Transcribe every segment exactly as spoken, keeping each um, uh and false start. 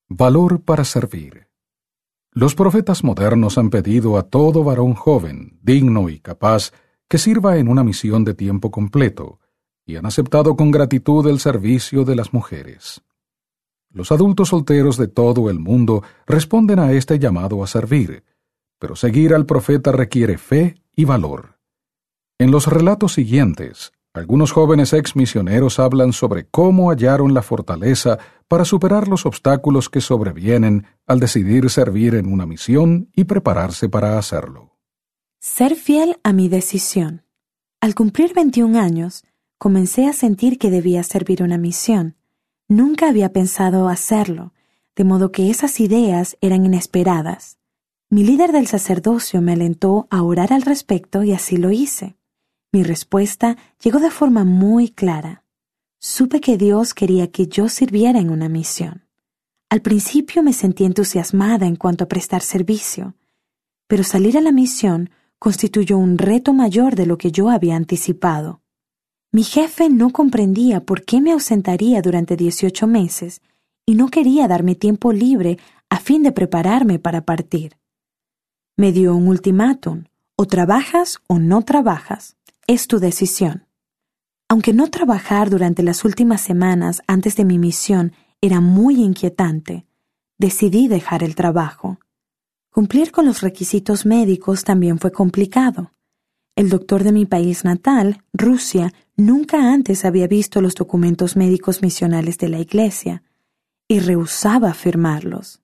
Valor para servir. Los profetas modernos han pedido a todo varón joven, digno y capaz que sirva en una misión de tiempo completo, y han aceptado con gratitud el servicio de las mujeres. Los adultos solteros de todo el mundo responden a este llamado a servir, pero seguir al profeta requiere fe y valor. En los relatos siguientes, algunos jóvenes ex misioneros hablan sobre cómo hallaron la fortaleza para superar los obstáculos que sobrevienen al decidir servir en una misión y prepararse para hacerlo. Ser fiel a mi decisión. Al cumplir veintiún años, comencé a sentir que debía servir una misión. Nunca había pensado hacerlo, de modo que esas ideas eran inesperadas. Mi líder del sacerdocio me alentó a orar al respecto y así lo hice. Mi respuesta llegó de forma muy clara. Supe que Dios quería que yo sirviera en una misión. Al principio me sentí entusiasmada en cuanto a prestar servicio, pero salir a la misión constituyó un reto mayor de lo que yo había anticipado. Mi jefe no comprendía por qué me ausentaría durante dieciocho meses y no quería darme tiempo libre a fin de prepararme para partir. Me dio un ultimátum: o trabajas o no trabajas. Es tu decisión. Aunque no trabajar durante las últimas semanas antes de mi misión era muy inquietante, decidí dejar el trabajo. Cumplir con los requisitos médicos también fue complicado. El doctor de mi país natal, Rusia, nunca antes había visto los documentos médicos misionales de la Iglesia y rehusaba firmarlos.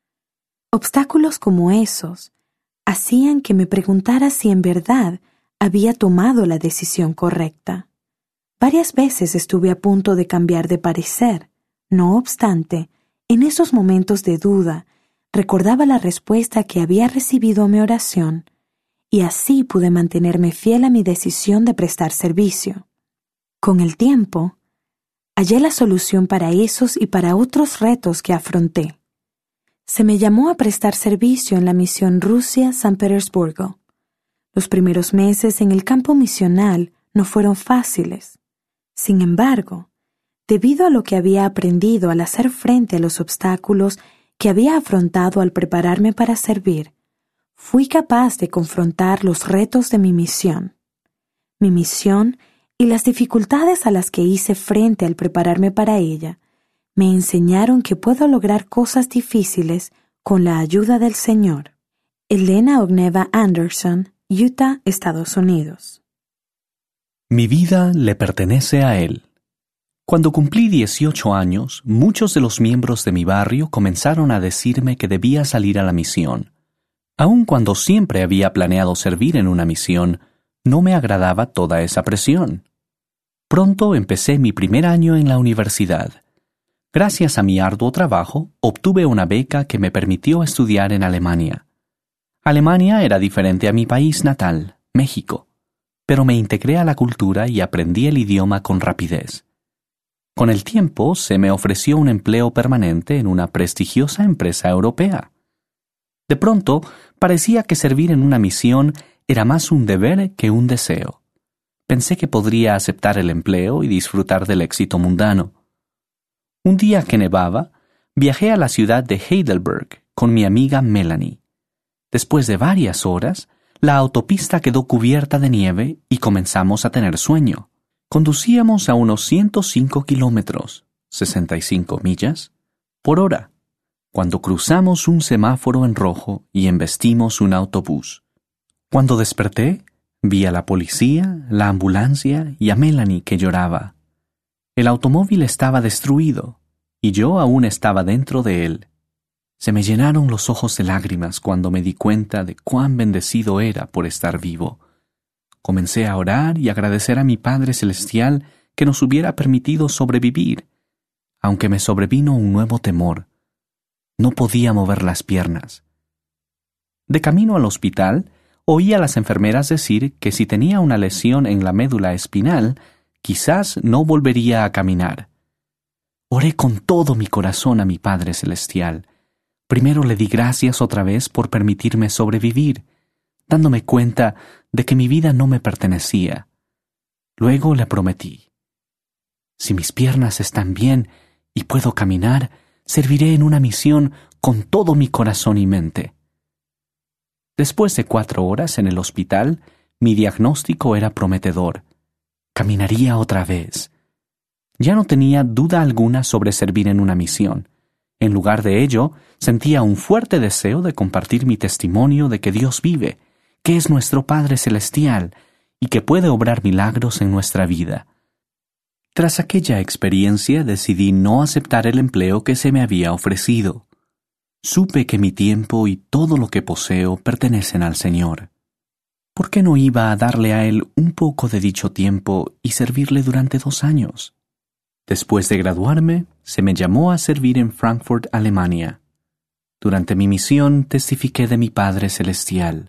Obstáculos como esos hacían que me preguntara si en verdad había tomado la decisión correcta. Varias veces estuve a punto de cambiar de parecer. No obstante, en esos momentos de duda, recordaba la respuesta que había recibido a mi oración, y así pude mantenerme fiel a mi decisión de prestar servicio. Con el tiempo, hallé la solución para esos y para otros retos que afronté. Se me llamó a prestar servicio en la misión Rusia-San Petersburgo. Los primeros meses en el campo misional no fueron fáciles. Sin embargo, debido a lo que había aprendido al hacer frente a los obstáculos que había afrontado al prepararme para servir, fui capaz de confrontar los retos de mi misión. Mi misión y las dificultades a las que hice frente al prepararme para ella me enseñaron que puedo lograr cosas difíciles con la ayuda del Señor. Elena Ogneva Anderson, Utah, Estados Unidos. Mi vida le pertenece a Él. Cuando cumplí dieciocho años, muchos de los miembros de mi barrio comenzaron a decirme que debía salir a la misión. Aun cuando siempre había planeado servir en una misión, no me agradaba toda esa presión. Pronto empecé mi primer año en la universidad. Gracias a mi arduo trabajo, obtuve una beca que me permitió estudiar en Alemania. Alemania era diferente a mi país natal, México, pero me integré a la cultura y aprendí el idioma con rapidez. Con el tiempo se me ofreció un empleo permanente en una prestigiosa empresa europea. De pronto, parecía que servir en una misión era más un deber que un deseo. Pensé que podría aceptar el empleo y disfrutar del éxito mundano. Un día que nevaba, viajé a la ciudad de Heidelberg con mi amiga Melanie. Después de varias horas, la autopista quedó cubierta de nieve y comenzamos a tener sueño. Conducíamos a unos ciento cinco kilómetros, sesenta y cinco millas, por hora, cuando cruzamos un semáforo en rojo y embestimos un autobús. Cuando desperté, vi a la policía, la ambulancia y a Melanie que lloraba. El automóvil estaba destruido y yo aún estaba dentro de él. Se me llenaron los ojos de lágrimas cuando me di cuenta de cuán bendecido era por estar vivo. Comencé a orar y agradecer a mi Padre Celestial que nos hubiera permitido sobrevivir, aunque me sobrevino un nuevo temor. No podía mover las piernas. De camino al hospital, oí a las enfermeras decir que si tenía una lesión en la médula espinal, quizás no volvería a caminar. Oré con todo mi corazón a mi Padre Celestial. Primero le di gracias otra vez por permitirme sobrevivir, dándome cuenta de que mi vida no me pertenecía. Luego le prometí: si mis piernas están bien y puedo caminar, serviré en una misión con todo mi corazón y mente. Después de cuatro horas en el hospital, mi diagnóstico era prometedor. Caminaría otra vez. Ya no tenía duda alguna sobre servir en una misión. En lugar de ello, sentía un fuerte deseo de compartir mi testimonio de que Dios vive, que es nuestro Padre Celestial y que puede obrar milagros en nuestra vida. Tras aquella experiencia decidí no aceptar el empleo que se me había ofrecido. Supe que mi tiempo y todo lo que poseo pertenecen al Señor. ¿Por qué no iba a darle a Él un poco de dicho tiempo y servirle durante dos años? Después de graduarme, se me llamó a servir en Frankfurt, Alemania. Durante mi misión testifiqué de mi Padre Celestial.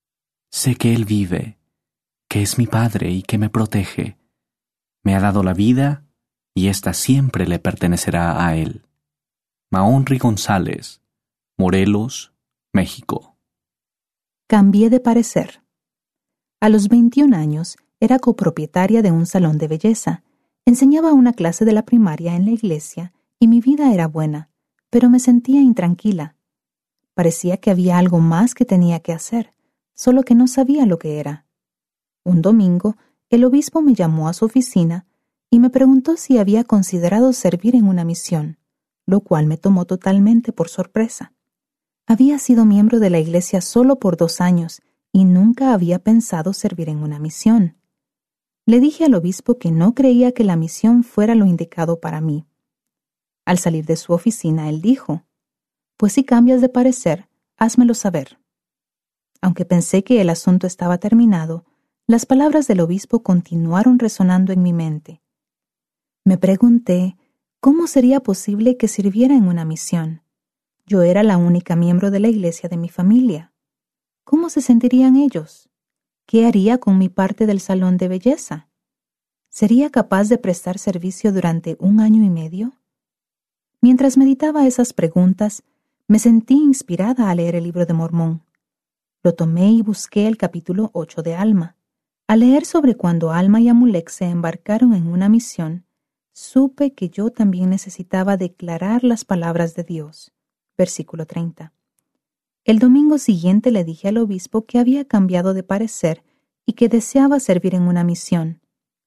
Sé que Él vive, que es mi Padre y que me protege. Me ha dado la vida y ésta siempre le pertenecerá a Él. Maonri González, Morelos, México. Cambié de parecer. A los veintiún años era copropietaria de un salón de belleza. Enseñaba una clase de la primaria en la iglesia y mi vida era buena, pero me sentía intranquila. Parecía que había algo más que tenía que hacer, solo que no sabía lo que era. Un domingo, el obispo me llamó a su oficina y me preguntó si había considerado servir en una misión, lo cual me tomó totalmente por sorpresa. Había sido miembro de la iglesia solo por dos años y nunca había pensado servir en una misión. Le dije al obispo que no creía que la misión fuera lo indicado para mí. Al salir de su oficina, él dijo, «Pues si cambias de parecer, házmelo saber». Aunque pensé que el asunto estaba terminado, las palabras del obispo continuaron resonando en mi mente. Me pregunté cómo sería posible que sirviera en una misión. Yo era la única miembro de la iglesia de mi familia. ¿Cómo se sentirían ellos? ¿Qué haría con mi parte del salón de belleza? ¿Sería capaz de prestar servicio durante un año y medio? Mientras meditaba esas preguntas, me sentí inspirada a leer el libro de Mormón. Lo tomé y busqué el capítulo ocho de Alma. Al leer sobre cuando Alma y Amulek se embarcaron en una misión, supe que yo también necesitaba declarar las palabras de Dios. Versículo treinta. El domingo siguiente le dije al obispo que había cambiado de parecer y que deseaba servir en una misión.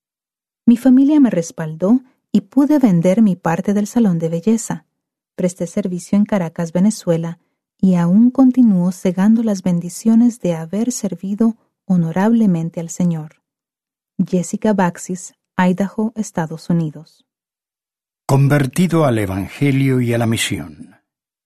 Mi familia me respaldó y pude vender mi parte del salón de belleza. Presté servicio en Caracas, Venezuela, y aún continúo segando las bendiciones de haber servido honorablemente al Señor. Jessica Baxis, Idaho, Estados Unidos. Convertido al Evangelio y a la misión.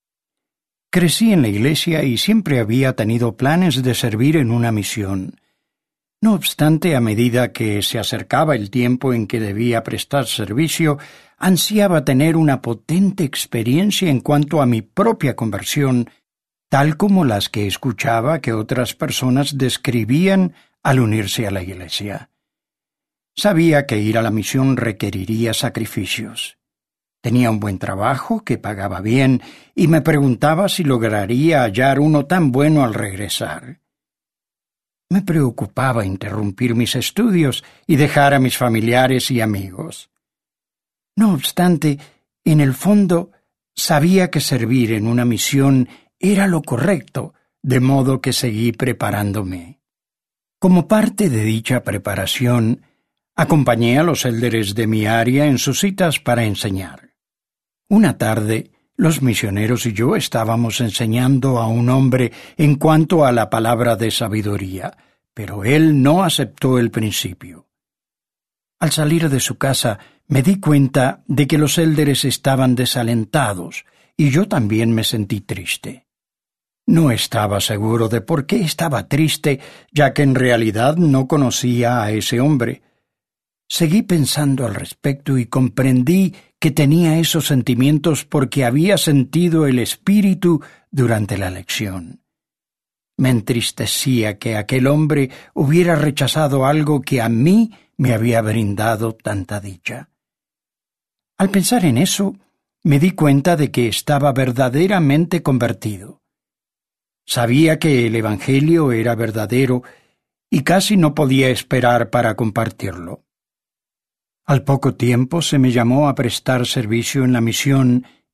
Crecí en la iglesia y siempre había tenido planes de servir en una misión. No obstante, a medida que se acercaba el tiempo en que debía prestar servicio, ansiaba tener una potente experiencia en cuanto a mi propia conversión, tal como las que escuchaba que otras personas describían al unirse a la iglesia. Sabía que ir a la misión requeriría sacrificios. Tenía un buen trabajo que pagaba bien y me preguntaba si lograría hallar uno tan bueno al regresar. Me preocupaba interrumpir mis estudios y dejar a mis familiares y amigos. No obstante, en el fondo, sabía que servir en una misión era lo correcto, de modo que seguí preparándome. Como parte de dicha preparación, acompañé a los élderes de mi área en sus citas para enseñar. Una tarde, los misioneros y yo estábamos enseñando a un hombre en cuanto a la palabra de sabiduría, pero él no aceptó el principio. Al salir de su casa, me di cuenta de que los élderes estaban desalentados, y yo también me sentí triste. No estaba seguro de por qué estaba triste, ya que en realidad no conocía a ese hombre. Seguí pensando al respecto y comprendí que tenía esos sentimientos porque había sentido el espíritu durante la lección. Me entristecía que aquel hombre hubiera rechazado algo que a mí me había brindado tanta dicha. Al pensar en eso, me di cuenta de que estaba verdaderamente convertido. Sabía que el Evangelio era verdadero y casi no podía esperar para compartirlo. Al poco tiempo se me llamó a prestar servicio en la misión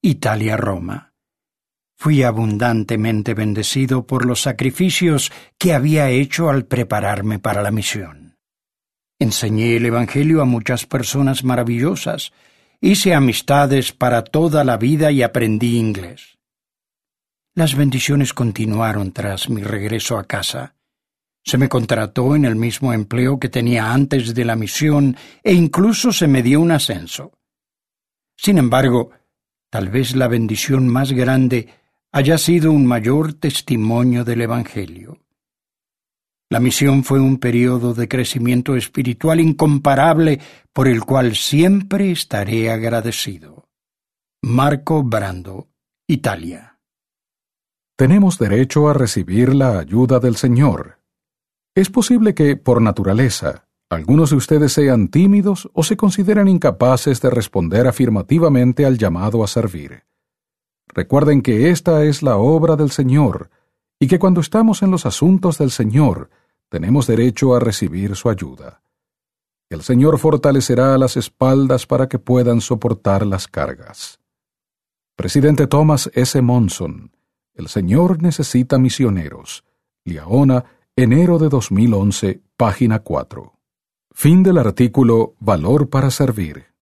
Italia-Roma. Fui abundantemente bendecido por los sacrificios que había hecho al prepararme para la misión. Enseñé el Evangelio a muchas personas maravillosas, hice amistades para toda la vida y aprendí inglés. Las bendiciones continuaron tras mi regreso a casa. Se me contrató en el mismo empleo que tenía antes de la misión e incluso se me dio un ascenso. Sin embargo, tal vez la bendición más grande haya sido un mayor testimonio del Evangelio. La misión fue un periodo de crecimiento espiritual incomparable por el cual siempre estaré agradecido. Marco Brando, Italia. Tenemos derecho a recibir la ayuda del Señor. Es posible que, por naturaleza, algunos de ustedes sean tímidos o se consideren incapaces de responder afirmativamente al llamado a servir. Recuerden que esta es la obra del Señor y que cuando estamos en los asuntos del Señor, tenemos derecho a recibir su ayuda. El Señor fortalecerá las espaldas para que puedan soportar las cargas. Presidente Thomas S. Monson. El Señor necesita misioneros. Liahona, enero de dos mil once, página cuatro. Fin del artículo Valor para servir.